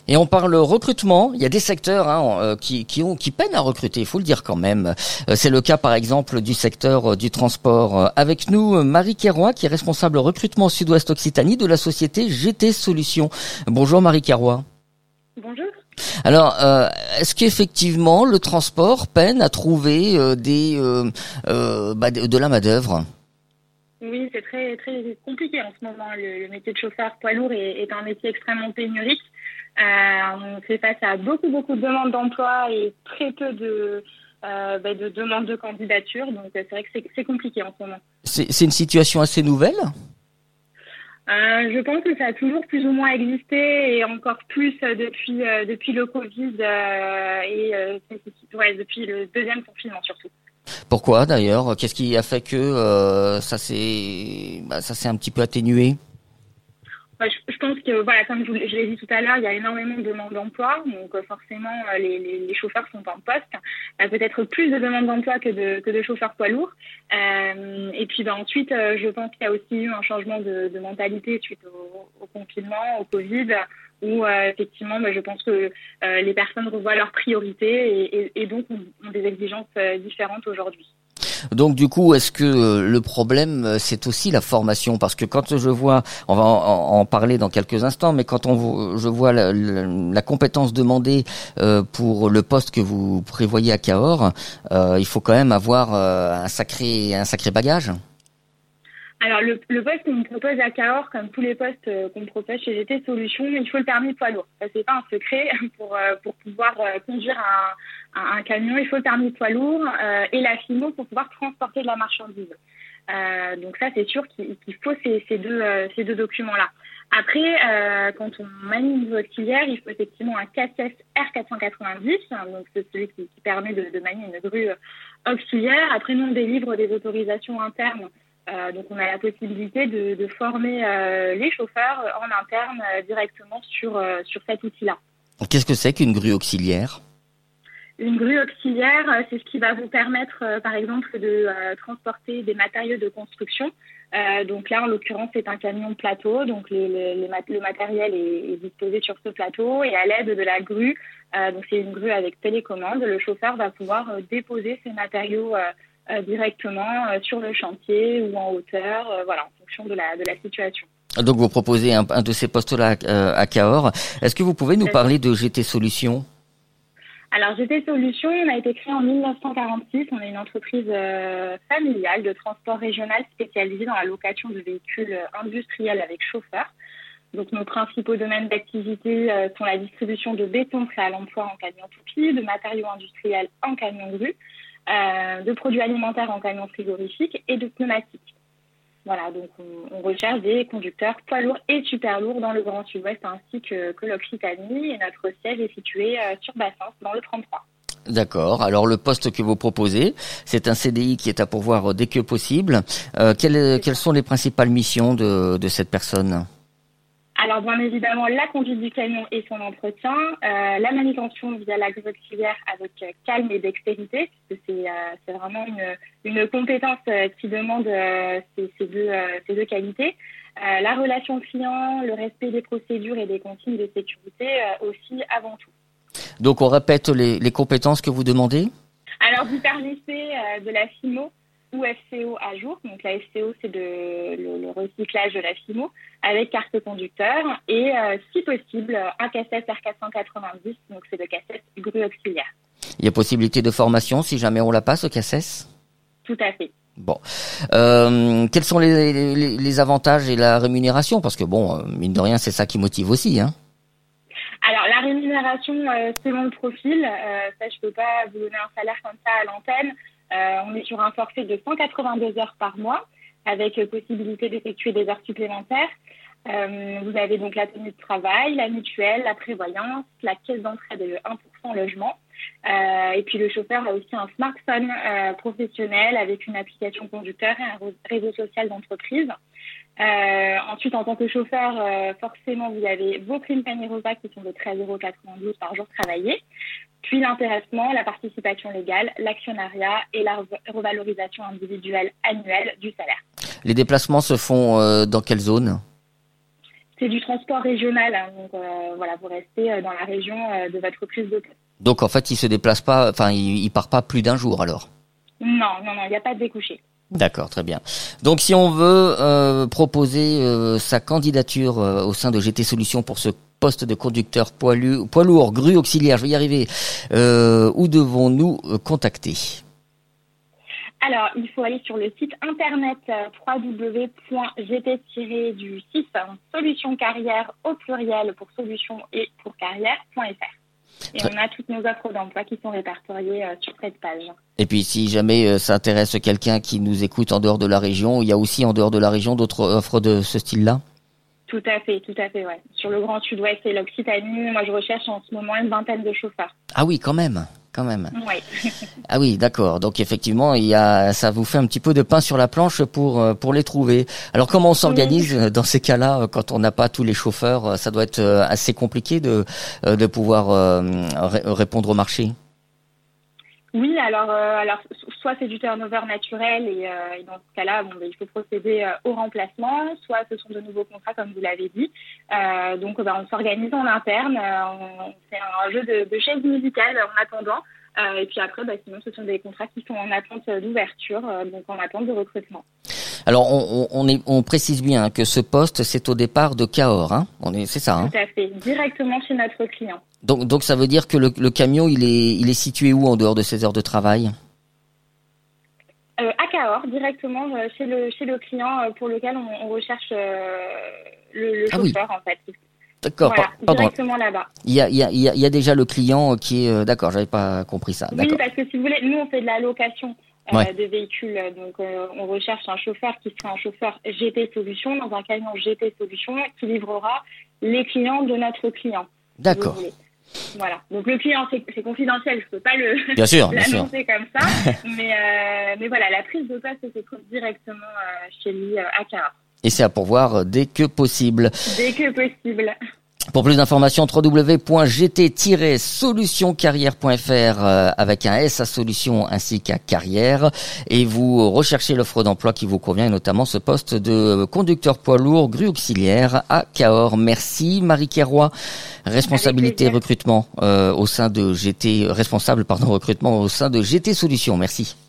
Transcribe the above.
Et on parle recrutement. Il y a des secteurs qui peinent à recruter, il faut le dire quand même. C'est le cas par exemple du secteur du transport. Avec nous, Marie Kerroy, qui est responsable recrutement Sud-Ouest Occitanie de la société GT Solutions. Bonjour Marie Kerroy. Bonjour. Alors, est-ce qu'effectivement le transport peine à trouver de la main-d'œuvre ? Oui, c'est très très compliqué en ce moment. Le métier de chauffeur poids lourd est un métier extrêmement pénurique. On fait face à beaucoup de demandes d'emploi et très peu de demandes de candidature. Donc c'est vrai que c'est compliqué en ce moment. C'est une situation assez nouvelle ? Je pense que ça a toujours plus ou moins existé et encore plus depuis le Covid depuis le deuxième confinement surtout. Pourquoi d'ailleurs ? Qu'est-ce qui a fait que ça s'est un petit peu atténué ? Je pense que, voilà, comme je l'ai dit tout à l'heure, il y a énormément de demandes d'emploi. Donc, forcément, les chauffeurs sont en poste. Peut-être plus de demandes d'emploi que de chauffeurs poids lourds. Et puis, ensuite, je pense qu'il y a aussi eu un changement de mentalité suite au confinement, au Covid, où, effectivement, je pense que les personnes revoient leurs priorités et donc ont des exigences différentes aujourd'hui. Donc du coup, est-ce que le problème c'est aussi la formation ? Parce que quand je vois, on va en parler dans quelques instants, mais quand je vois la compétence demandée pour le poste que vous prévoyez à Cahors, il faut quand même avoir un sacré bagage. Alors, le poste qu'on propose à Cahors, comme tous les postes qu'on propose chez GT Solutions, il faut le permis de poids lourd. Ça, c'est pas un secret. Pour pouvoir conduire un camion, il faut le permis de poids lourd et la FIMO pour pouvoir transporter de la marchandise. Donc ça, c'est sûr qu'il faut ces deux documents-là. Après, quand on manie une grue auxiliaire, il faut effectivement un CACES R490, donc c'est celui qui permet de manier une grue auxiliaire. Après, nous, on délivre des autorisations internes. Donc, on a la possibilité de former les chauffeurs en interne directement sur cet outil-là. Qu'est-ce que c'est qu'une grue auxiliaire ? Une grue auxiliaire, c'est ce qui va vous permettre, par exemple, de transporter des matériaux de construction. Donc là, en l'occurrence, c'est un camion plateau. Donc, le matériel est disposé sur ce plateau et à l'aide de la grue, donc c'est une grue avec télécommande, le chauffeur va pouvoir déposer ses matériaux directement sur le chantier ou en hauteur, en fonction de la situation. Donc vous proposez un de ces postes-là à Cahors. Est-ce que vous pouvez nous parler de GT Solutions ? Alors GT Solutions, on a été créé en 1946. On est une entreprise familiale de transport régional spécialisée dans la location de véhicules industriels avec chauffeur. Donc nos principaux domaines d'activité sont la distribution de béton prêt à l'emploi en camion toupie, de matériaux industriels en camion grue, de produits alimentaires en camion frigorifique et de pneumatiques. Voilà, donc on recherche des conducteurs poids lourds et super lourds dans le Grand Sud-Ouest ainsi que l'Occitanie et notre siège est situé sur Bassens dans le 33. D'accord. Alors le poste que vous proposez, c'est un CDI qui est à pourvoir dès que possible. Quelles sont les principales missions de cette personne ? Alors, bien évidemment, la conduite du camion et son entretien, la manutention via la grue auxiliaire avec calme et dextérité, parce que c'est vraiment une compétence qui demande ces deux qualités. La relation client, le respect des procédures et des consignes de sécurité aussi avant tout. Donc, on répète les compétences que vous demandez ? Alors, d'hyper-V de la FIMO ou FCO à jour. Donc la FCO, c'est le recyclage de la FIMO avec carte conducteur et si possible un cassette R490, donc c'est le cassette grue auxiliaire. Il y a possibilité de formation si jamais on la passe au cassette ? Tout à fait. Bon, quels sont les avantages et la rémunération ? Parce que bon, mine de rien, c'est ça qui motive aussi, hein. Alors la rémunération selon le profil, ça je peux pas vous donner un salaire comme ça à l'antenne. On est sur un forfait de 182 heures par mois avec possibilité d'effectuer des heures supplémentaires. Vous avez donc la tenue de travail, la mutuelle, la prévoyance, la caisse d'entrée de 1% logement. Et puis le chauffeur a aussi un smartphone professionnel avec une application conducteur et un réseau social d'entreprise. Ensuite, en tant que chauffeur, forcément, vous avez vos primes panier repas qui sont de 13,92 € par jour travaillé, puis l'intéressement, la participation légale, l'actionnariat et la revalorisation individuelle annuelle du salaire. Les déplacements se font dans quelle zone ? C'est du transport régional, hein, donc voilà, vous restez dans la région de votre prise de poste. Donc en fait, il se déplace pas, enfin, il part pas plus d'un jour alors. Non, il n'y a pas de découché. D'accord, très bien. Donc si on veut proposer sa candidature au sein de GT Solutions pour ce poste de conducteur poids lourd, grue auxiliaire, je vais y arriver, où devons-nous contacter ? Alors, il faut aller sur le site internet www.gt-du6 solution carrière au pluriel pour solution et pour carrière.fr. Et on a toutes nos offres d'emploi qui sont répertoriées sur cette page. Et puis si jamais ça intéresse quelqu'un qui nous écoute en dehors de la région, il y a aussi en dehors de la région d'autres offres de ce style-là ? Tout à fait, ouais. Sur le Grand Sud-Ouest et l'Occitanie, moi je recherche en ce moment une vingtaine de chauffeurs. Ah oui, quand même. Oui. Ah oui, d'accord. Donc effectivement, ça vous fait un petit peu de pain sur la planche pour les trouver. Alors comment on s'organise dans ces cas-là quand on n'a pas tous les chauffeurs ? Ça doit être assez compliqué de pouvoir répondre au marché. Oui, alors soit c'est du turnover naturel et dans ce cas-là, il faut procéder au remplacement, soit ce sont de nouveaux contrats comme vous l'avez dit. Donc on s'organise en interne, on fait un jeu de chaises musicales en attendant. Et puis après, sinon ce sont des contrats qui sont en attente d'ouverture, donc en attente de recrutement. Alors on précise bien que ce poste c'est au départ de Cahors, hein. C'est ça, hein. Tout à fait, directement chez notre client. Donc ça veut dire que le camion il est situé où en dehors de ses heures de travail ? À Cahors, directement chez le client pour lequel on recherche le chauffeur en fait. D'accord, voilà, pardon. Directement là-bas. Il y a déjà le client qui est d'accord, j'avais pas compris ça. Oui, d'accord. parce que si vous voulez, nous on fait de la location de véhicules, donc on recherche un chauffeur qui sera un chauffeur GT Solutions dans un camion GT Solutions qui livrera les clients de notre client. D'accord. Voilà. Donc le client c'est confidentiel, je peux pas l'annoncer comme ça, mais voilà, la prise de poste se trouve directement chez lui à Cahors. Et c'est à pourvoir dès que possible. Dès que possible. Pour plus d'informations, www.gt-solutioncarrière.fr avec un S à solution ainsi qu'à carrière. Et vous recherchez l'offre d'emploi qui vous convient, et notamment ce poste de conducteur poids lourd grue auxiliaire à Cahors. Merci Marie Kerroy, responsable recrutement au sein de GT Solutions. Merci.